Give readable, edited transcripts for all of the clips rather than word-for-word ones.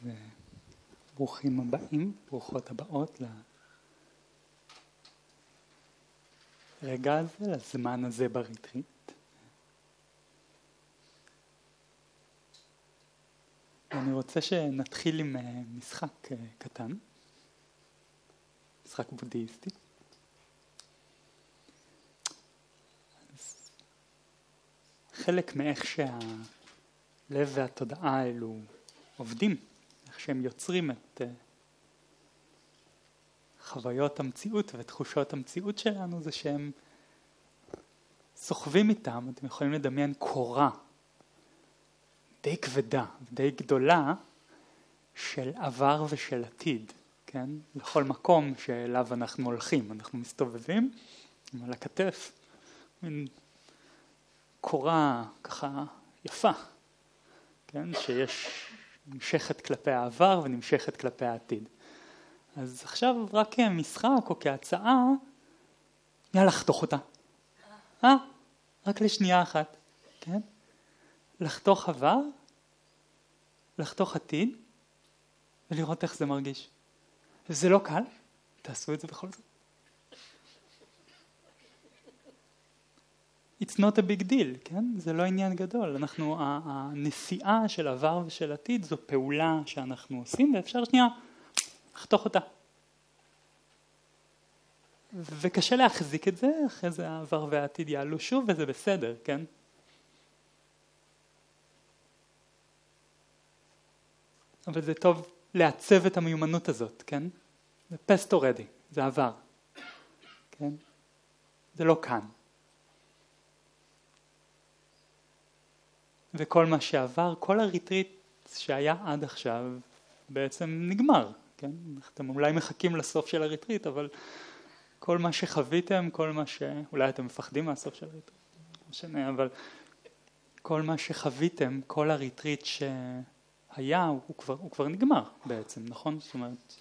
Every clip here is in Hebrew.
וברוכים הבאים, ברוכות הבאות לרגע הזה, לזמן הזה בריטריט. אני רוצה שנתחיל עם משחק קטן, משחק בודהיסטי. חלק מאיך שהלב והתודעה האלו עובדים, איך שהם יוצרים את חוויות המציאות ותחושות המציאות שלנו, זה שהם סוחבים איתם. אתם יכולים לדמיין קורה די כבדה ודי גדולה של עבר ושל עתיד, כן? לכל מקום שאליו אנחנו הולכים, אנחנו מסתובבים על הכתף, מין קורה ככה יפה, כן? שיש נמשכת כלפי העבר ונמשכת כלפי העתיד. אז עכשיו רק כמשחק או כהצעה, יאללה, לחתוך אותה. רק לשנייה אחת, כן? לחתוך עבר, לחתוך עתיד, ולראות איך זה מרגיש. וזה לא קל, תעשו את זה בכל זאת. It's not a big deal, כן? זה לא עניין גדול. הנסיעה של עבר ושל עתיד זו פעולה שאנחנו עושים, ואפשר שנייה לחתוך אותה. וקשה להחזיק את זה, אחרי זה העבר והעתיד יעלו שוב, וזה בסדר, כן? אבל זה טוב לעצב את המיומנות הזאת, כן? זה past already, זה עבר, כן? זה לא כאן. וכל מה שעבר, כל הריטריט שהיה עד עכשיו בעצם נגמר, כן? אתם אולי מחכים לסוף של הריטריט, אבל כל מה שחוויתם, אולי אתם מפחדים מהסוף של הריטריט, משנה, אבל כל מה שחוויתם, כל הריטריט שהיה, הוא כבר נגמר בעצם, נכון? זאת אומרת,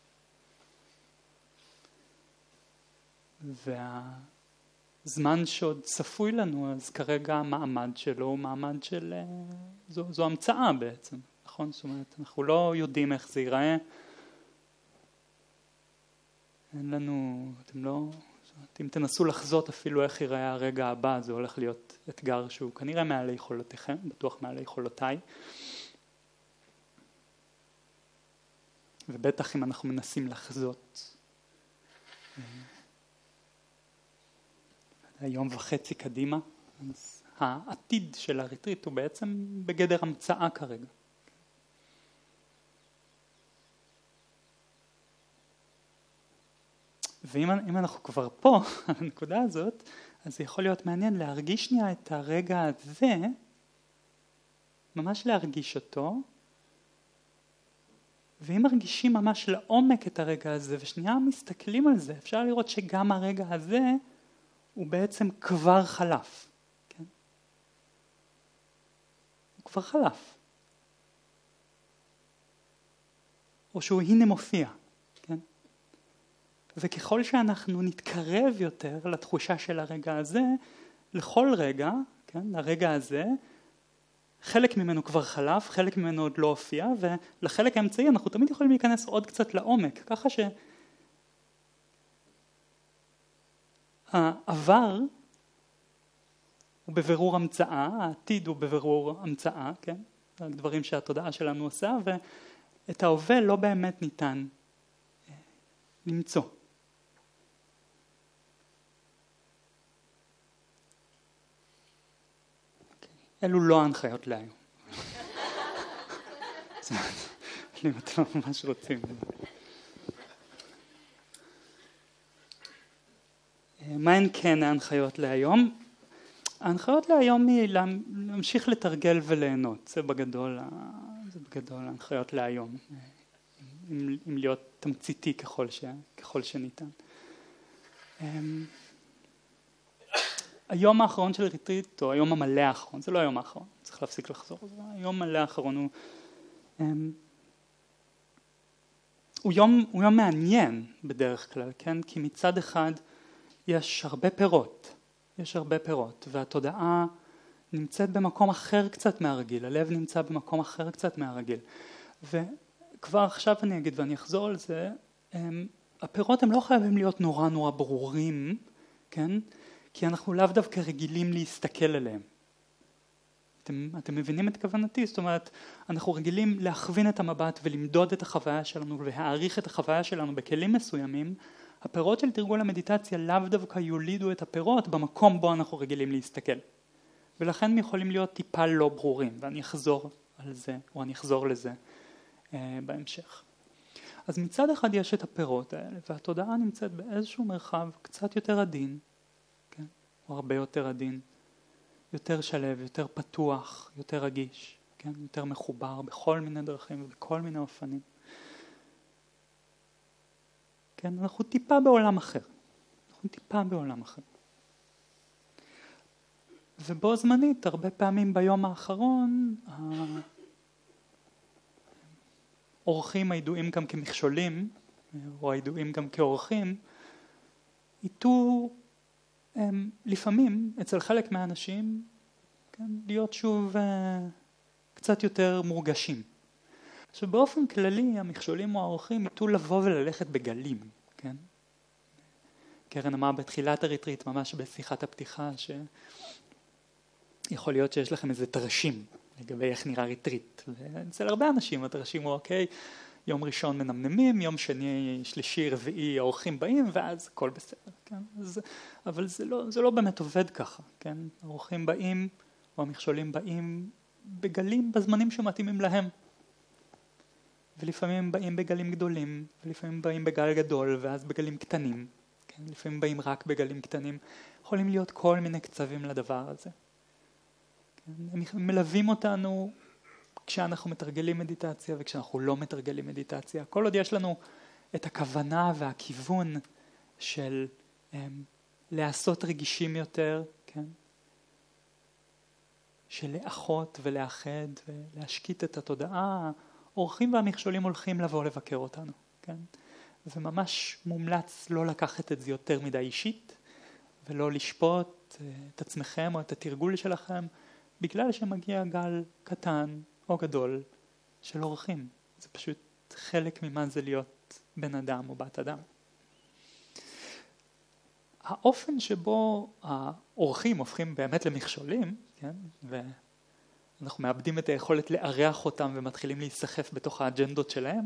זמן שעוד צפוי לנו, אז כרגע המעמד שלו הוא מעמד של, זו המצאה בעצם, נכון? זאת אומרת, אנחנו לא יודעים איך זה ייראה, אין לנו, אם תנסו לחזות אפילו איך ייראה הרגע הבא, זה הולך להיות אתגר שהוא כנראה מעל יכולותיכם, בטוח מעל יכולותיי, ובטח אם אנחנו מנסים לחזות היום וחצי קדימה, אז העתיד של הריטריט הוא בעצם בגדר המצאה כרגע. ואם אנחנו כבר פה, על הנקודה הזאת, אז זה יכול להיות מעניין להרגיש שנייה את הרגע הזה, ממש להרגיש אותו, ואם מרגישים ממש לעומק את הרגע הזה, ושנייה מסתכלים על זה, אפשר לראות שגם הרגע הזה, הוא בעצם כבר חלף, כן? הוא כבר חלף. או שהוא הנה מופיע, כן? וככל שאנחנו נתקרב יותר לתחושה של הרגע הזה, לכל רגע, כן? הרגע הזה, חלק ממנו כבר חלף, חלק ממנו עוד לא הופיע, ולחלק האמצעי אנחנו תמיד יכולים להיכנס עוד קצת לעומק, ככה העבר הוא בבירור המצאה, העתיד הוא בבירור המצאה, כן? הדברים שהתודעה שלנו עושה, ואת ההווה לא באמת ניתן למצוא. אלו לא ההנחיות להיום. אם אתם ממש רוצים. מה הן כן ההנחיות להיום? ההנחיות להיום היא להמשיך לתרגל וליהנות. זה בגדול ההנחיות להיום. אם להיות תמציתי ככל שניתן. היום האחרון של ריטריט, או היום המלא האחרון, זה לא היום האחרון, צריך להפסיק לחזור. היום המלא האחרון הוא יום מעניין בדרך כלל, כן? כי מצד אחד יש הרבה פירות, והתודעה נמצאת במקום אחר קצת מהרגיל, הלב נמצא במקום אחר קצת מהרגיל. כבר עכשיו אני אגיד ואני אחזור על זה, הפירות הם לא חייבים להיות נורא נורא ברורים, כן? כי אנחנו לאו דווקא רגילים להסתכל עליהם. אתם מבינים את כוונתי? זאת אומרת, אנחנו רגילים להכווין את המבט ולמדוד את החוויה שלנו ולהעריך את החוויה שלנו בכלים מסוימים. הפירות של תרגול המדיטציה לאו דווקא יולידו את הפירות במקום בו אנחנו רגילים להסתכל. ולכן הם יכולים להיות טיפה לא ברורים, ואני אחזור על זה, או אני אחזור לזה בהמשך. אז מצד אחד יש את הפירות האלה, והתודעה נמצאת באיזשהו מרחב קצת יותר עדין, כן? או הרבה יותר עדין, יותר שלב, יותר פתוח, יותר רגיש, כן? יותר מחובר בכל מיני דרכים ובכל מיני אופנים. כן? אנחנו טיפה בעולם אחר. ובו זמנית, הרבה פעמים ביום האחרון, האורחים הידועים גם כמכשולים, או הידועים גם כאורחים, איתו לפעמים אצל חלק מהאנשים, כן, להיות שוב קצת יותר מורגשים. עכשיו באופן כללי המכשולים או האורחים איתו לבוא וללכת בגלים, כן? קרן אמרה בתחילת הריטריט, ממש בשיחת הפתיחה, שיכול להיות שיש לכם איזה תרשים לגבי איך נראה ריטריט. ואצל הרבה אנשים התרשים הוא אוקיי, יום ראשון מנמנמים, יום שני, שלישי, רביעי, האורחים באים, ואז הכל בסדר, כן? אבל זה לא באמת עובד ככה, כן? האורחים באים, או המכשולים באים בגלים בזמנים שמתאימים להם. ולפעמים הם באים בגלים גדולים, ולפעמים באים בגל גדול, ואז בגלים קטנים, כן? לפעמים באים רק בגלים קטנים. יכולים להיות כל מיני קצבים לדבר הזה. כן? הם מלווים אותנו כשאנחנו מתרגלים מדיטציה וכשאנחנו לא מתרגלים מדיטציה. כל עוד יש לנו את הכוונה והכיוון של לעשות רגישים יותר, כן? של לאחות ולאחד ולהשקיט את התודעה, האורחים והמכשולים הולכים לבוא לבקר אותנו, כן? וממש מומלץ לא לקחת את זה יותר מדי אישית, ולא לשפוט את עצמכם או את התרגול שלכם, בגלל שמגיע גל קטן או גדול של אורחים. זה פשוט חלק ממה זה להיות בן אדם או בת אדם. האופן שבו האורחים הופכים באמת למכשולים, כן? ואנחנו מאבדים את היכולת לארח אותם ומתחילים להיסחף בתוך האג'נדות שלהם.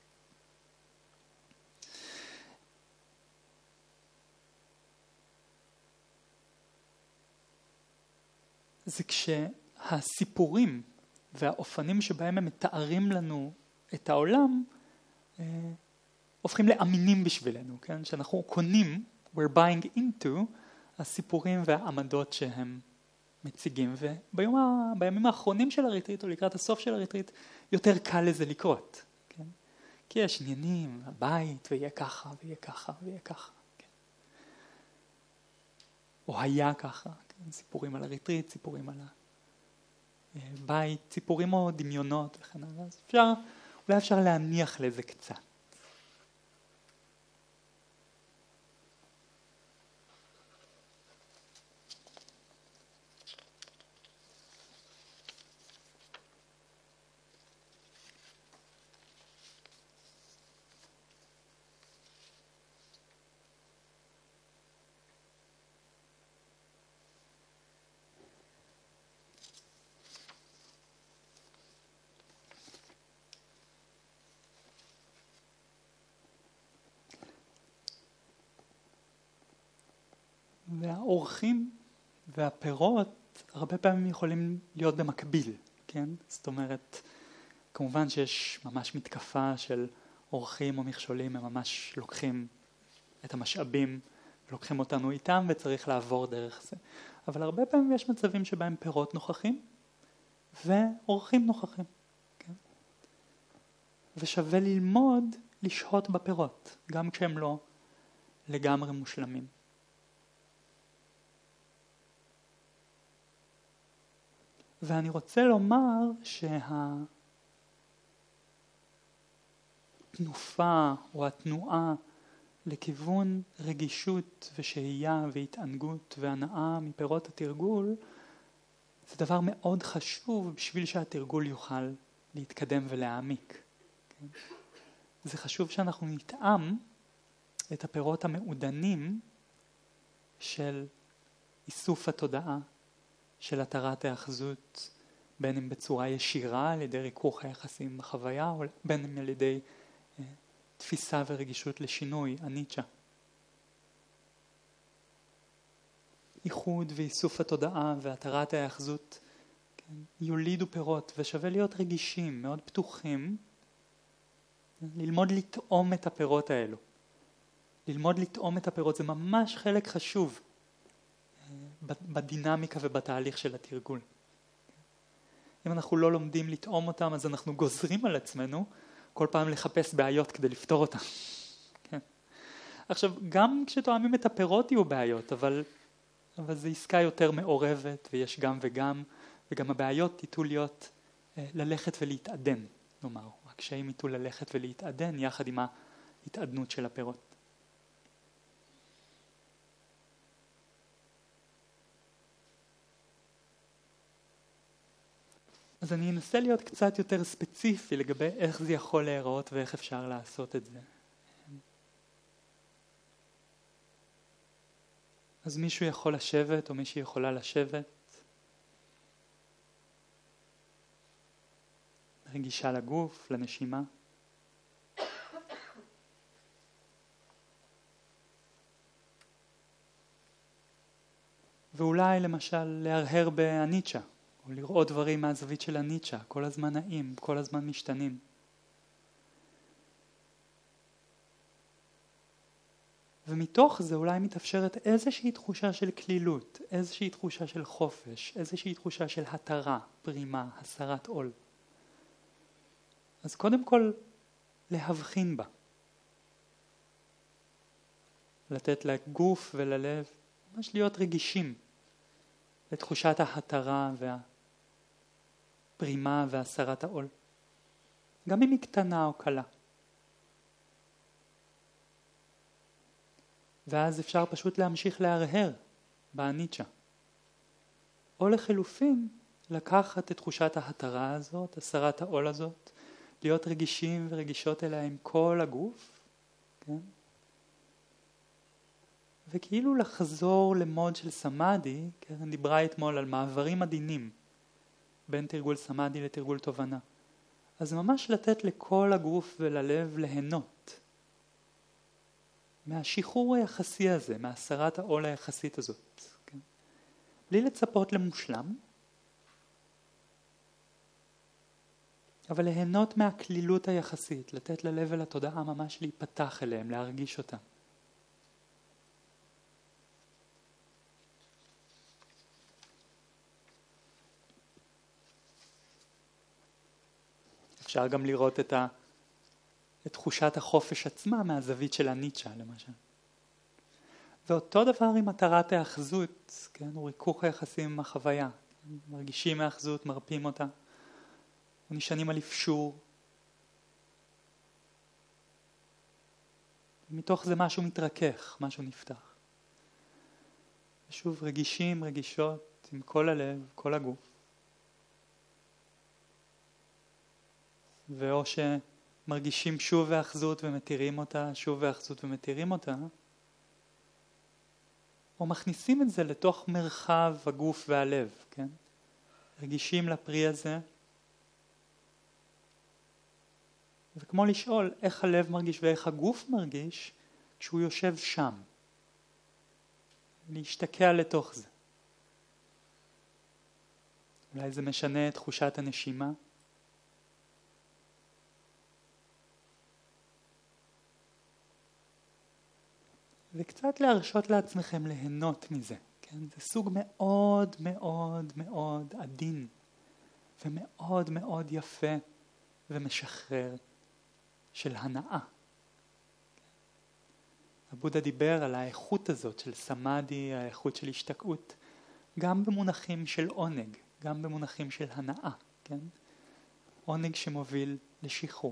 זה כשהסיפורים והאופנים שבהם הם מתארים לנו את העולם הופכים לאמינים בשבילנו, כן? שאנחנו קונים, we're buying into הסיפורים והעמדות שהם מציגים, ובימים האחרונים של הריטריט או לקראת הסוף של הריטריט יותר קל לזה לקרות, כן? כי יש עניינים, הבית, ויהיה ככה ויהיה ככה ויהיה ככה, כן? או היה ככה, כן? סיפורים על הריטריט, סיפורים על הבית, סיפורים או דמיונות וכן הלאה. אז אולי אפשר להניח לזה קצת. והאורחים והפירות הרבה פעמים יכולים להיות במקביל, כן? זאת אומרת, כמובן שיש ממש מתקפה של אורחים או מכשולים, הם ממש לוקחים את המשאבים, לוקחים אותנו איתם וצריך לעבור דרך זה. אבל הרבה פעמים יש מצבים שבהם פירות נוכחים ואורחים נוכחים, כן? ושווה ללמוד לשהות בפירות, גם כשהם לא לגמרי מושלמים. ואני רוצה לומר שהתנופה או התנועה לכיוון רגישות ושהייה והתענגות והנאה מפירות התרגול זה דבר מאוד חשוב בשביל שהתרגול יוכל להתקדם ולהעמיק. כן? זה חשוב שאנחנו נטעם את הפירות המעודנים של איסוף התודעה, של התרת האחזות, בין אם בצורה ישירה על ידי ריכוך היחסים בחוויה, או בין אם על ידי תפיסה ורגישות לשינוי, אניצ'ה. איחוד ואיסוף התודעה והתרת האחזות, כן, יולידו פירות, ושווה להיות רגישים, מאוד פתוחים, ללמוד לטעום את הפירות האלו. ללמוד לטעום את הפירות זה ממש חלק חשוב בדינמיקה ובתהליך של התרגול. אם אנחנו לא לומדים לטעום אותם, אז אנחנו גוזרים על עצמנו כל פעם לחפש בעיות כדי לפתור אותם. כן. עכשיו, גם כשתואמים את הפירות יהיו בעיות, אבל זו עסקה יותר מעורבת, ויש גם וגם, וגם הבעיות ייתו להיות ללכת ולהתעדן, נאמר. הקשיים ייתו ללכת ולהתעדן יחד עם ההתעדנות של הפירות. אז אני אנסה להיות קצת יותר ספציפי לגבי איך זה יכול להיראות ואיך אפשר לעשות את זה. אז מישהו יכול לשבת או מישהי יכולה לשבת. רגישה לגוף, לנשימה. ואולי למשל להרהר באניצ'ה. או לראות דברים מהזווית של הניטשה, כל הזמן נעים, כל הזמן משתנים. ומתוך זה אולי מתאפשרת איזושהי תחושה של כלילות, איזושהי תחושה של חופש, איזושהי תחושה של התרה, פרימה, הסרת עול. אז קודם כל להבחין בה. לתת לגוף וללב, ממש להיות רגישים לתחושת ההתרה פרימה והסרת העול. גם אם היא קטנה או קלה. ואז אפשר פשוט להמשיך להרהר באניצ'ה. או לחלופין, לקחת את תחושת ההתרה הזאת, הסרת העול הזאת, להיות רגישים ורגישות אליה עם כל הגוף, כן? וכאילו לחזור למוד של סמאדי, קרן דיברה אתמול על מעברים עדינים, בין תרגול סמאדי לתרגול תובנה. אז ממש לתת לכל הגוף וללב ליהנות מהשחרור היחסי הזה, מהסרת העול היחסית הזאת. כן? בלי לצפות למושלם, אבל ליהנות מהכלילות היחסית, לתת ללב ולתודעה ממש להיפתח אליהם, להרגיש אותם. אפשר גם לראות את תחושת החופש עצמה מהזווית של הניטשה למשל. ואותו דבר עם התרת האחזות, כן? הוא ריכוך היחסים עם החוויה. כן? מרגישים האחזות, מרפים אותה. ונשענים על אפשור. מתוך זה משהו מתרכך, משהו נפתח. ושוב רגישים, רגישות עם כל הלב, כל הגוף. ואו שמרגישים שוב האחזות ומתירים אותה, שוב האחזות ומתירים אותה, או מכניסים את זה לתוך מרחב הגוף והלב, כן? רגישים לפרי הזה, וכמו לשאול איך הלב מרגיש ואיך הגוף מרגיש כשהוא יושב שם. להשתקע לתוך זה. אולי זה משנה את תחושת הנשימה. וקצת להרשות לעצמכם ליהנות מזה. כן? זה סוג מאוד מאוד מאוד עדין ומאוד מאוד יפה ומשחרר של הנאה. הבודה דיבר על האיכות הזאת של סמאדי, האיכות של השתקעות, גם במונחים של עונג, גם במונחים של הנאה. כן? עונג שמוביל לשחרור.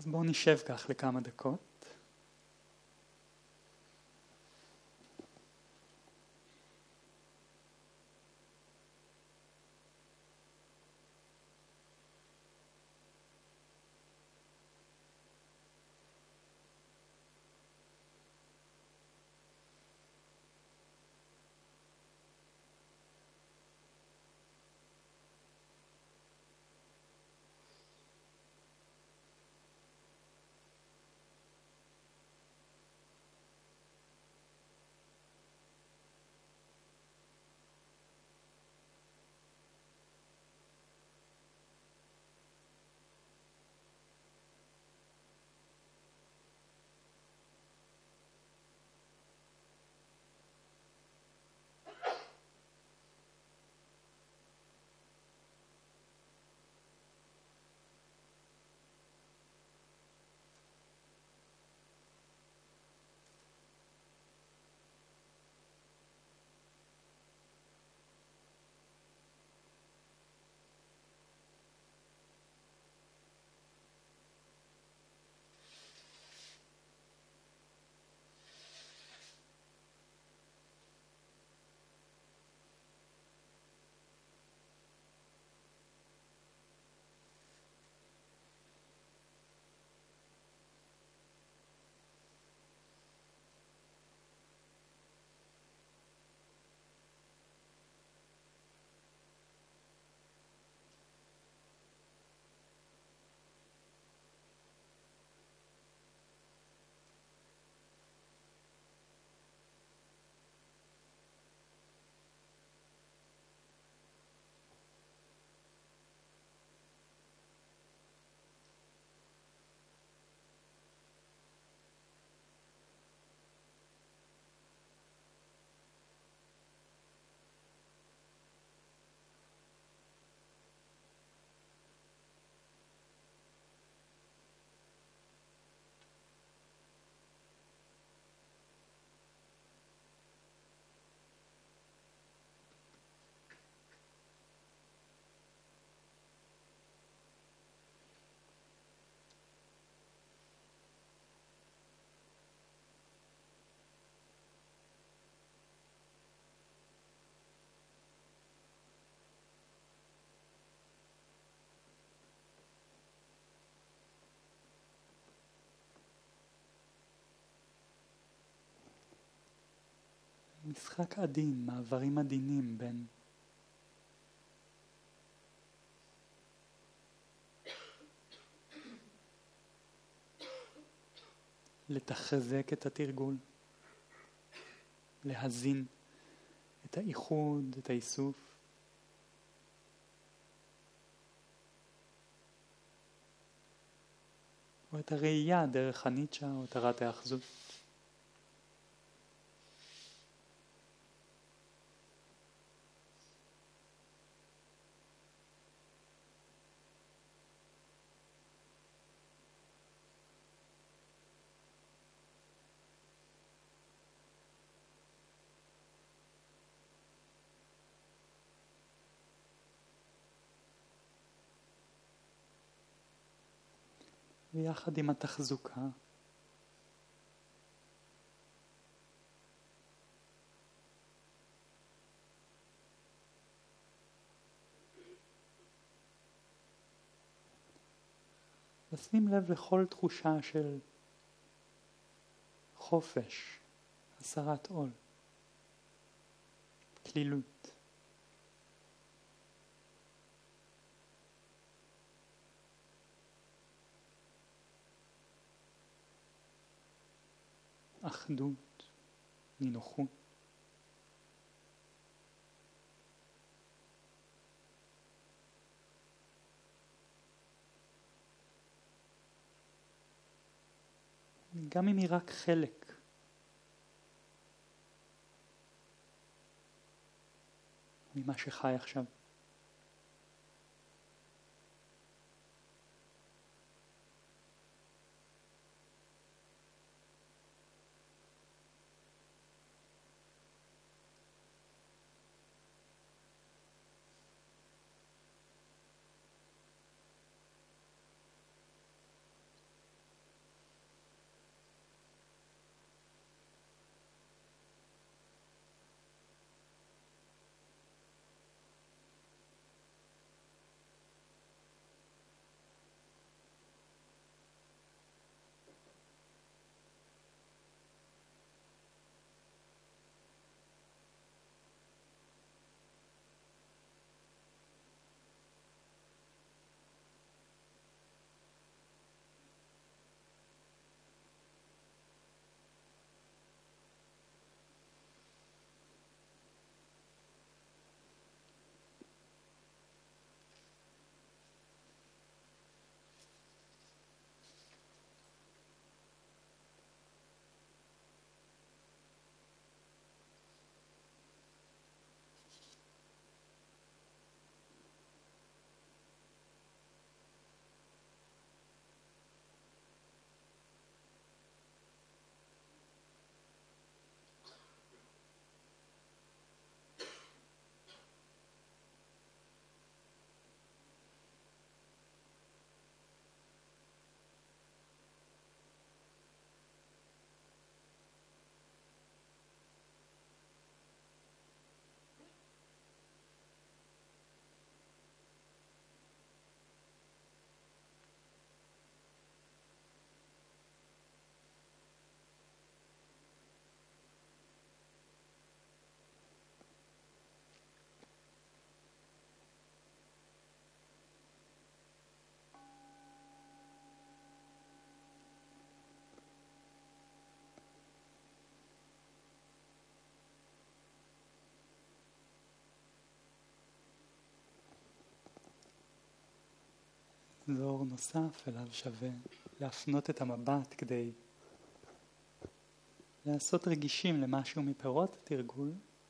אז בואו נשב כך לכמה דקות. משחק עדין, מעברים עדינים בין לתחזק את התרגול, להזין את האיחוד, את האיסוף, או את הראייה דרך הניטשה או את הרת האחזות. ויחד עם התחזוקה לשים לב לכל תחושה של חופש, הסרת עול, כלילות. אחדות, נינוחות. גם אם היא רק חלק ממה שחי עכשיו. אזור נוסף אליו שווה להפנות את המבט כדי לעשות רגישים למשהו מפירות התרגול.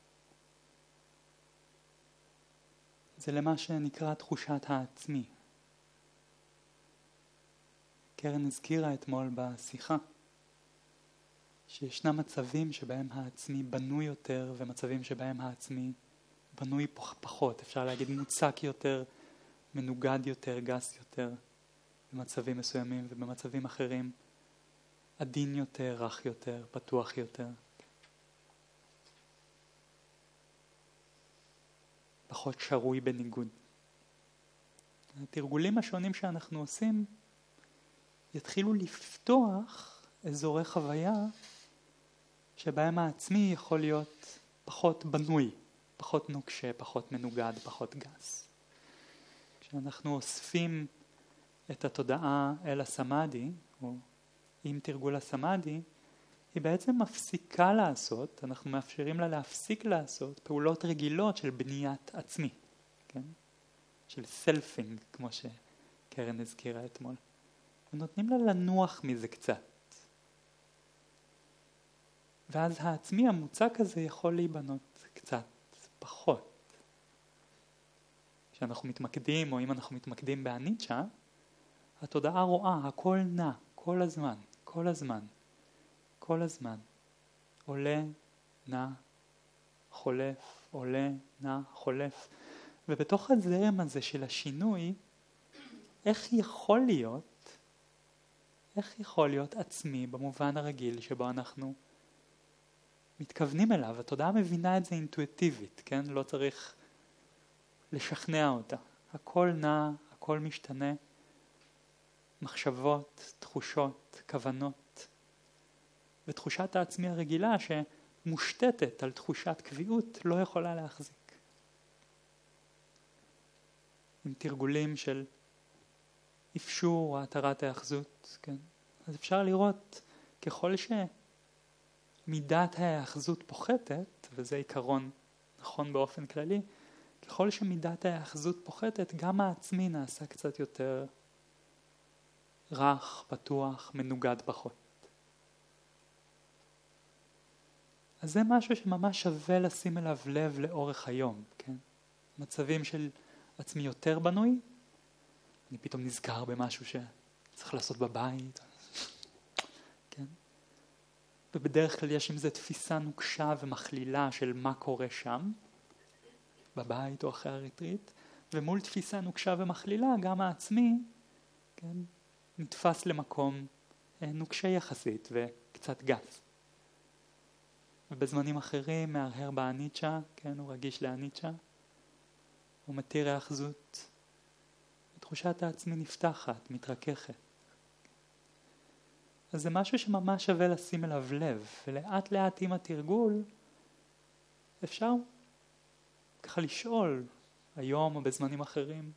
זה למה שנקרא תחושת העצמי. קרן הזכירה אתמול בשיחה שישנם מצבים שבהם העצמי בנוי יותר ומצבים שבהם העצמי בנוי פחות, אפשר להגיד מוצק יותר, מנוגד יותר, גס יותר במצבים מסוימים, ובמצבים אחרים עדין יותר, רך יותר, פתוח יותר. פחות שרוי בניגוד. התרגולים השונים שאנחנו עושים יתחילו לפתוח אזורי חוויה שבהם העצמי יכול להיות פחות בנוי, פחות נוקשה, פחות מנוגד, פחות גס. כשאנחנו אוספים את התודעה אל הסמאדי, או עם תרגול הסמאדי, היא בעצם מפסיקה לעשות, אנחנו מאפשרים לה להפסיק לעשות פעולות רגילות של בניית עצמי, כן? של סלפינג, כמו שקרן הזכירה אתמול. ונותנים לה לנוח מזה קצת. ואז העצמי המוצק הזה יכול להיבנות קצת פחות. כשאנחנו מתמקדים, או אם אנחנו מתמקדים באניצ'ה, התודעה רואה, הכל נע, כל הזמן, כל הזמן, כל הזמן. עולה, נע, חולף, עולה, נע, חולף. ובתוך הזרם הזה של השינוי, איך יכול להיות עצמי במובן הרגיל שבו אנחנו מתכוונים אליו? התודעה מבינה את זה אינטואיטיבית, כן? לא צריך לשכנע אותה. הכל נע, הכל משתנה, מחשבות, תחושות, כוונות. ותחושת העצמי הרגילה שמושתתת על תחושת קביעות לא יכולה להחזיק. עם תרגולים של אפשור או התרת ההאחזות, כן? אז אפשר לראות ככל שמידת ההאחזות פוחתת, וזה עיקרון נכון באופן כללי, ככל שמידת ההאחזות פוחתת, גם העצמי נעשה קצת יותר רך, פתוח, מנוגד פחות. אז זה משהו שממש שווה לשים אליו לב לאורך היום, כן? מצבים של עצמי יותר בנוי, אני פתאום נזכר במשהו שצריך לעשות בבית, כן? ובדרך כלל יש עם זה תפיסה נוקשה ומכלילה של מה קורה שם, בבית או אחרי הריטריט, ומול תפיסה נוקשה ומכלילה גם העצמי, כן? נתפס למקום נוקשה יחסית וקצת גס. ובזמנים אחרים מהרהר באניצ'ה, כן, הוא רגיש לאניצ'ה, הוא מתיר האחזות, ותחושת העצמי נפתחת, מתרככת. אז זה משהו שממש שווה לשים אליו לב, ולאט לאט עם התרגול אפשר ככה לשאול היום או בזמנים אחרים,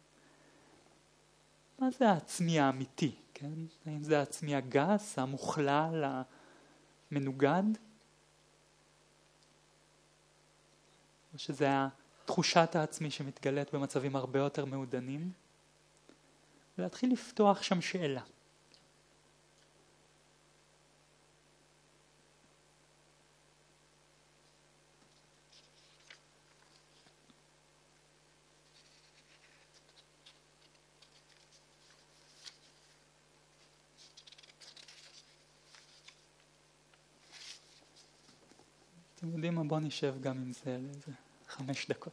מה זה העצמי האמיתי, כן? האם זה העצמי הגס, המוכלל, המנוגד? או שזה תחושת העצמי שמתגלית במצבים הרבה יותר מעודנים? ולהתחיל לפתוח שם שאלה. אתם יודעים מה? בוא נשב גם עם זה לאיזה 5 דקות.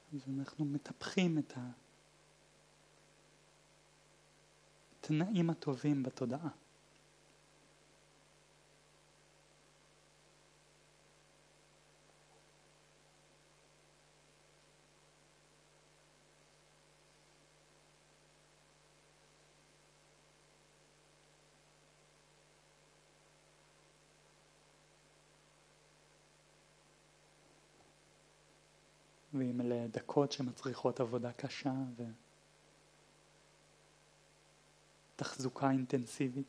אז אנחנו מטפחים את התנאים הטובים בתודעה. ואם אלה דקות שמצריכות עבודה קשה ותחזוקה אינטנסיבית.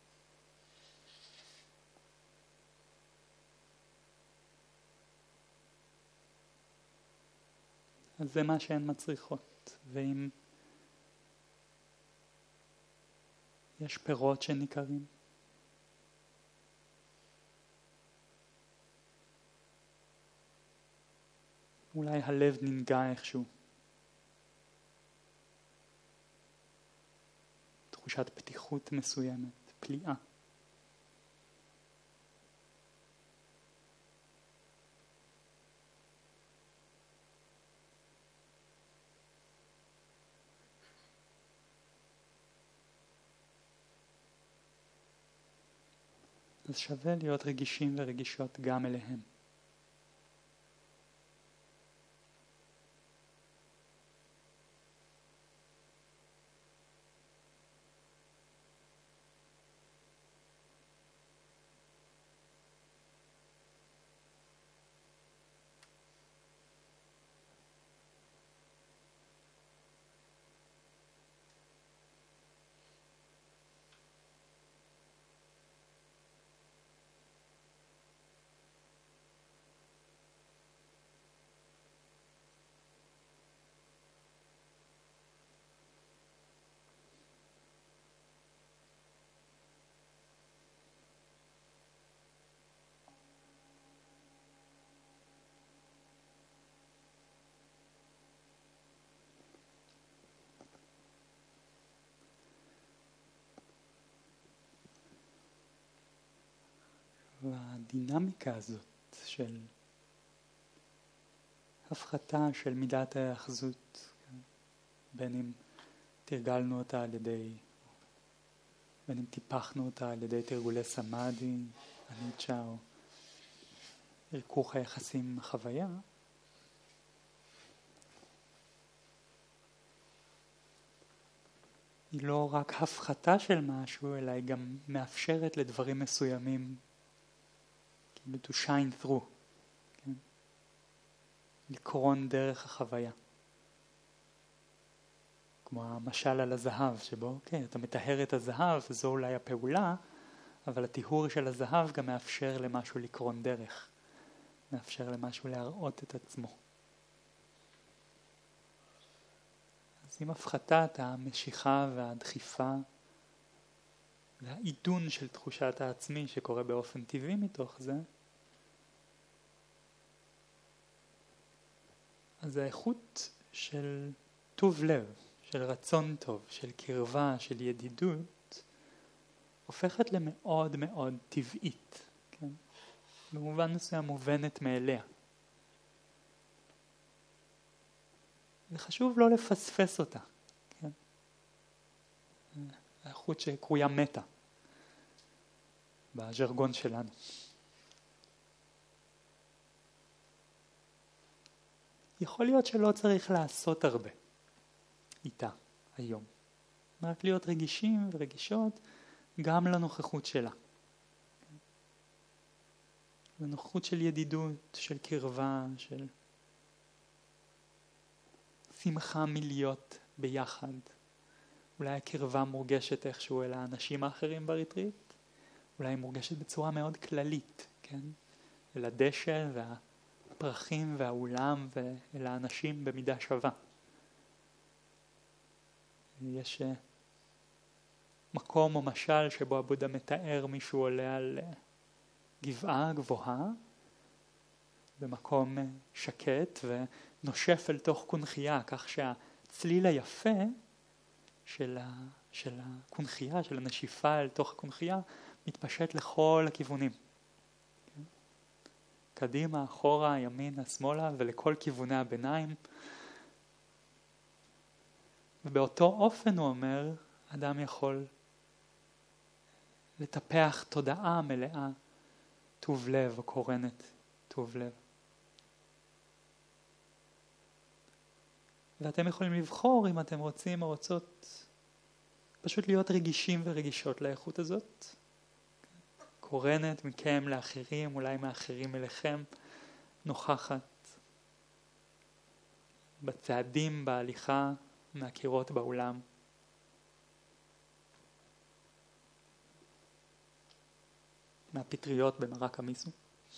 אז זה מה שהן מצריכות. ואם יש פירות שניכרים, אולי הלב ננגע איכשהו. תחושת פתיחות מסוימת, פליאה. אז שווה להיות רגישים ורגישות גם אליהם. והדינמיקה הזאת של הפחתה של מידת ההאחזות, בין אם תרגלנו אותה בין אם טיפחנו אותה על ידי תרגולי סמאדי, אניצ'ה או ריכוך היחסים עם החוויה, היא לא רק הפחתה של משהו, אלא היא גם מאפשרת לדברים מסוימים כאילו to shine through, כן? לקרון דרך החוויה. כמו המשל על הזהב, שבו אוקיי, אתה מטהר את הזהב, וזו אולי הפעולה, אבל הטיהור של הזהב גם מאפשר למשהו לקרון דרך, מאפשר למשהו להראות את עצמו. אז עם הפחתת המשיכה והדחיפה והעידון של תחושת העצמי שקורה באופן טבעי מתוך זה, אז האיכות של טוב לב, של רצון טוב, של קרבה, של ידידות, הופכת למאוד מאוד טבעית, כן? במובן מסוים מובנת מאליה. זה חשוב לא לפספס אותה, כן? האיכות שקרויה מתה, בז'רגון שלנו. יכול להיות שלא צריך לעשות הרבה איתה היום. רק להיות רגישים ורגישות גם לנוכחות שלה. לנוכחות של ידידות, של קרבה, של שמחה מלהיות ביחד. אולי הקרבה מורגשת איכשהו אל האנשים האחרים בריטריט, אולי היא מורגשת בצורה מאוד כללית, כן? אל הדשא והפרחים והאולם ואל האנשים במידה שווה. יש מקום או משל שבו הבודה מתאר מישהו עולה על גבעה גבוהה, במקום שקט ונושף אל תוך קונחייה, כך שהצליל היפה של הקונחייה, של הנשיפה אל תוך הקונחייה, מתפשט לכל הכיוונים. קדימה, אחורה, ימינה, שמאלה, ולכל כיווני הביניים, ובאותו אופן הוא אומר, אדם יכול לטפח תודעה מלאה, טוב לב או קורנת טוב לב. ואתם יכולים לבחור אם אתם רוצים או רוצות פשוט להיות רגישים ורגישות לאיכות הזאת. קורנת מכם לאחרים, אולי מאחרים אליכם, נוכחת בצעדים, בהליכה, מהקירות באולם. מהפטריות במרק המיסו.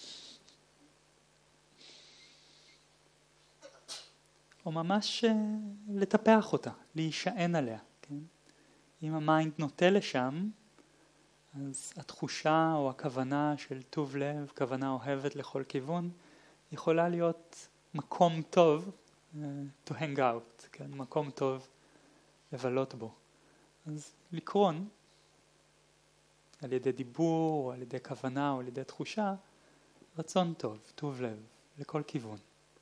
או ממש לטפח אותה, להישען עליה. כן? אם המיינד נוטה לשם, אז התחושה או הכוונה של טוב לב, כוונה אוהבת לכל כיוון, יכולה להיות מקום טוב to hang out, כן? מקום טוב לבלות בו. אז לקרון, על ידי דיבור, או על ידי כוונה, או על ידי תחושה, רצון טוב, טוב לב, לכל כיוון.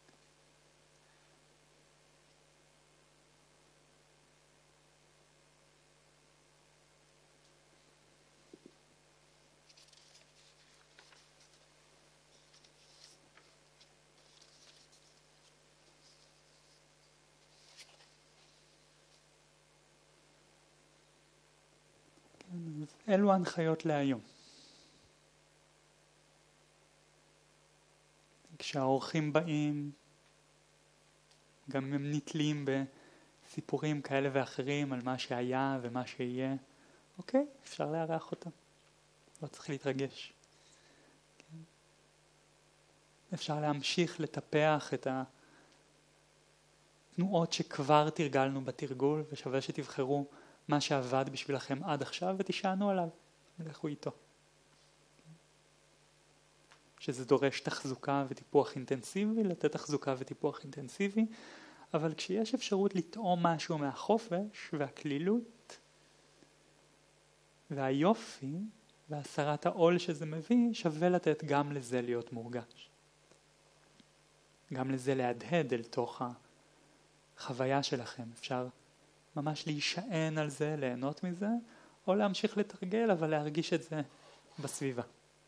אלו ההנחיות להיום. כשהאורחים באים, גם אם הם נתלים בסיפורים כאלה ואחרים על מה שהיה ומה שיהיה, אוקיי, אפשר לארח אותם. לא צריך להתרגש. כן? אפשר להמשיך לטפח את התנועות שכבר תרגלנו בתרגול, ושווה שתבחרו מה שעבד בשבילכם עד עכשיו ותשענו עליו, ולכו איתו. שזה דורש תחזוקה וטיפוח אינטנסיבי, לתת תחזוקה וטיפוח אינטנסיבי, אבל כשיש אפשרות לטעום משהו מהחופש והכלילות והיופי והסרת העול שזה מביא, שווה לתת גם לזה להיות מורגש. גם לזה להדהד אל תוך החוויה שלכם. אפשר ממש להישען על זה, ליהנות מזה, או להמשיך לתרגל, אבל להרגיש את זה בסביבה.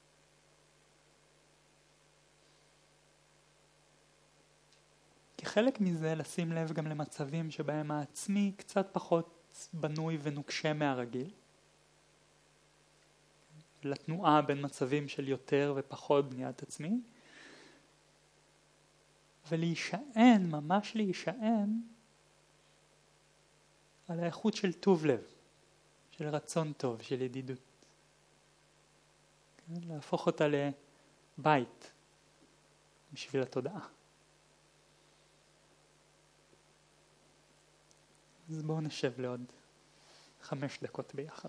כחלק מזה לשים לב גם למצבים שבהם העצמי קצת פחות בנוי ונוקשה מהרגיל. לתנועה בין מצבים של יותר ופחות בניית עצמי. ולהישען, ממש להישען, על האיכות של טוב לב, של רצון טוב, של ידידות. כן? להפוך אותה לבית בשביל התודעה. אז בואו נשב לעוד 5 דקות ביחד.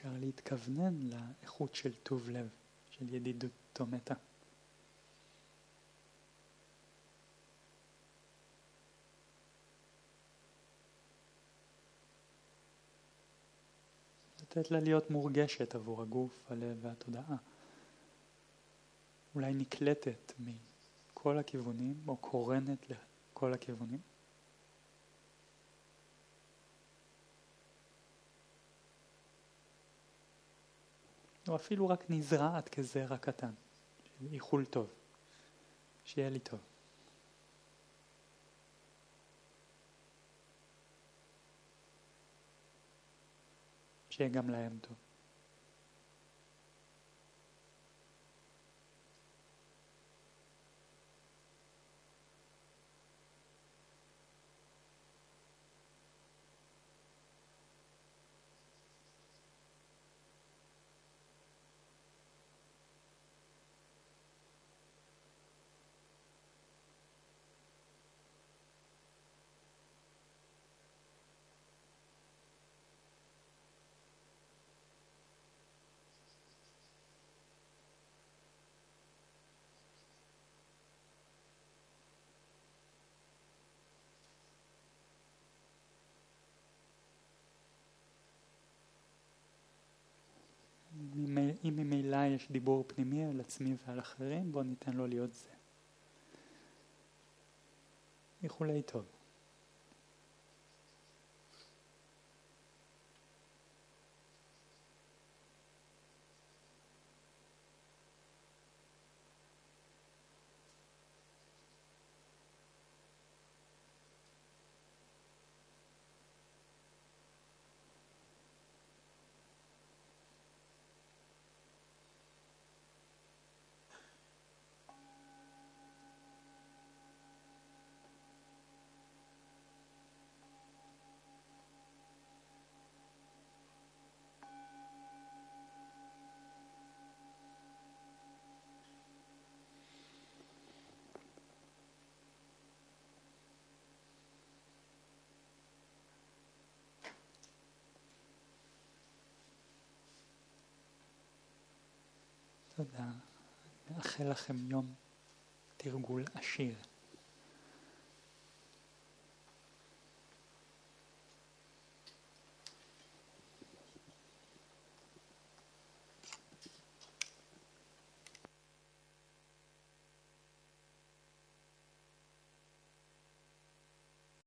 אפשר להתכוונן לאיכות של טוב לב, של ידידות תומתה. לתת לה להיות מורגשת עבור הגוף, הלב והתודעה. אולי נקלטת מכל הכיוונים, או קורנת לכל הכיוונים. או אפילו רק נזרעת כזרע קטן, של איחול טוב, שיהיה לי טוב. שיהיה גם להם טוב. אם ממילא יש דיבור פנימי על עצמי ועל אחרים, בוא ניתן לו להיות זה. איחולי טוב. תודה. מאחל לכם יום תרגול עשיר.